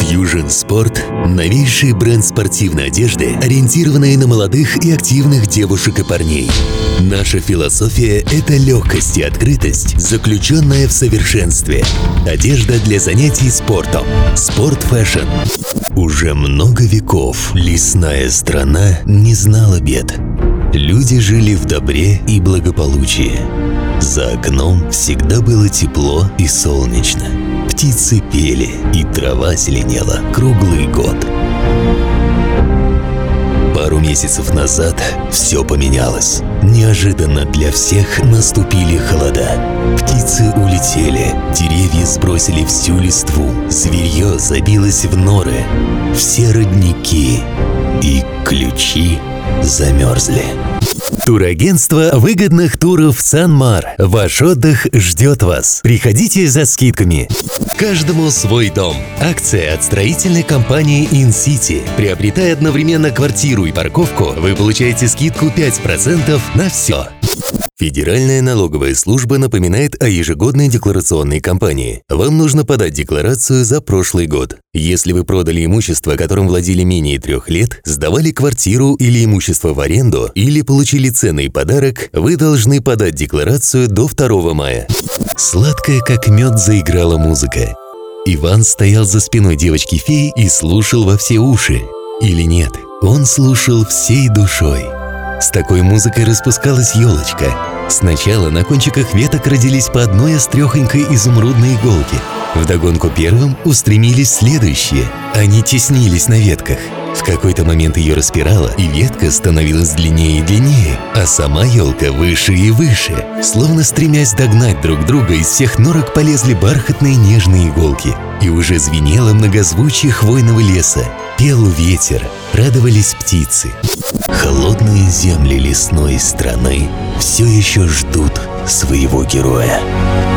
Fusion Sport – новейший бренд спортивной одежды, ориентированный на молодых и активных девушек и парней. Наша философия – это легкость и открытость, заключенная в совершенстве. Одежда для занятий спортом. Спорт-фэшн. Уже много веков лесная страна не знала бед. Люди жили в добре и благополучии. За окном всегда было тепло и солнечно. Птицы пели, и трава зеленела круглый год. Пару месяцев назад все поменялось. Неожиданно для всех наступили холода. Птицы улетели, деревья сбросили всю листву, зверье забилось в норы, все родники и ключи замерзли. Турагентство выгодных туров «Санмар». Ваш отдых ждет вас. Приходите за скидками. Каждому свой дом. Акция от строительной компании InCity. Приобретая одновременно квартиру и парковку, вы получаете скидку 5% на все. Федеральная налоговая служба напоминает о ежегодной декларационной кампании. Вам нужно подать декларацию за прошлый год. Если вы продали имущество, которым владели менее 3 лет, сдавали квартиру или имущество в аренду, или получили ценный подарок, вы должны подать декларацию до 2 мая. Сладкая как мед заиграла музыка. Иван стоял за спиной девочки-феи и слушал во все уши. Или нет, он слушал всей душой. С такой музыкой распускалась елочка. Сначала на кончиках веток родились по одной острехонькой изумрудной иголке. Вдогонку первым устремились следующие. Они теснились на ветках. В какой-то момент ее распирало, и ветка становилась длиннее и длиннее, а сама елка выше и выше. Словно стремясь догнать друг друга, из всех норок полезли бархатные нежные иголки. И уже звенело многозвучие хвойного леса. Пел ветер, радовались птицы. Холодные земли лесной страны все еще ждут своего героя.